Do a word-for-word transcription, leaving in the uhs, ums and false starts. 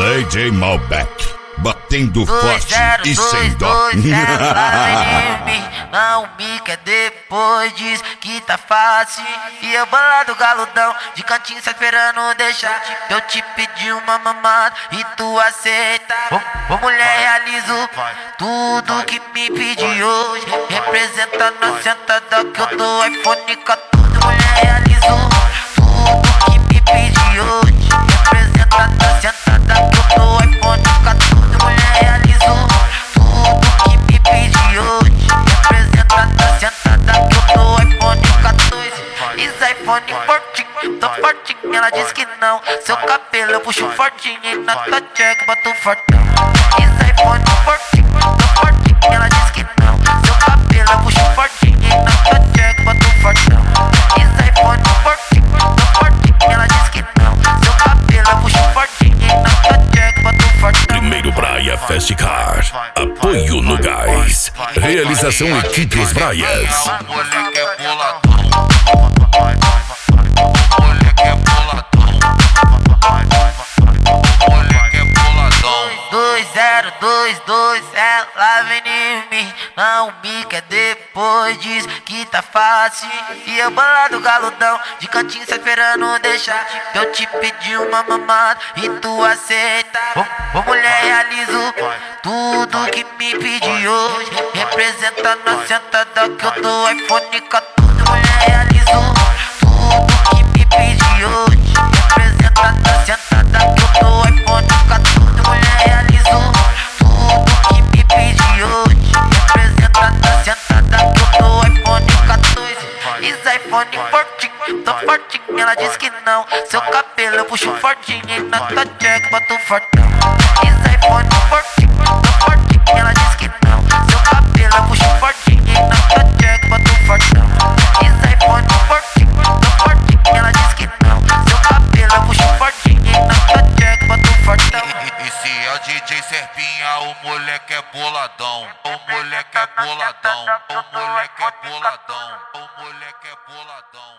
D J Malbec, batendo forte e sem dó. Não me quer depois, diz que tá fácil. E eu bolado galudão, de cantinho só esperando deixar. Eu te pedi uma mamada e tu aceita. Ô, ô mulher, realizo tudo que me pedi hoje. Representando a sentada que eu dou iPhone quatorze. Mulher, realizo tudo que me pedi hoje. Representando a sentada que eu dou iPhone quatorze. Mulher, realizo tudo que me pedi hoje. Representando a sentada que eu dou iPhone quatorze. Isso iPhone fortinho, tô fortinho. Ela diz que não. Seu cabelo eu puxo fortinho. E na tua check boto fortão. Isso iPhone fortinho, tô fortinho. Ela diz que não. Seu cabelo eu puxo fortinho. E na tua check boto fortão. Isso iPhone fortinho, tô fortinho. Ela diz que não. Seu cabelo eu puxo fortinho. E na tua check boto fortão. Primeiro Braia Festicar, apoio no gás. Realização Equipe Os Braias. Moleque é boladão. Moleque é boladão. Moleque é boladão. Dois zero dois dois, ela vem em mim. Não me quer depois, diz que tá fácil. E eu bolado galudão, de cantinho só esperando deixar. Eu te pedi uma mamada e tu aceita. Ô, ô mulher, realizo tudo que me pedi hoje. Representando a sentada que eu dou iPhone quatorze. Mulher, realizo tudo que me pedi hoje. Representando a sentada que eu dou iPhone quatorze. Mulher, realizo tudo que me pedi hoje. Representando a sentada que eu dou iPhone quatorze. Isso iPhone fortinho, tô fortinho. Ela diz que não. Seu cabelo eu puxo fortinho. E na tua check boto fortão. Isso iPhone fortinho, tô fortinho. Ela diz que não. Seu cabelo eu puxo fortinho. E na tua check boto fortão. Isso iPhone fortinho, tô fortinho. Ela diz que não. Seu cabelo eu puxo fortinho. E na tua check boto fortão. Esse é o D J Serpinha, o moleque é boladão. O moleque é boladão. O moleque é boladão. O moleque é boladão.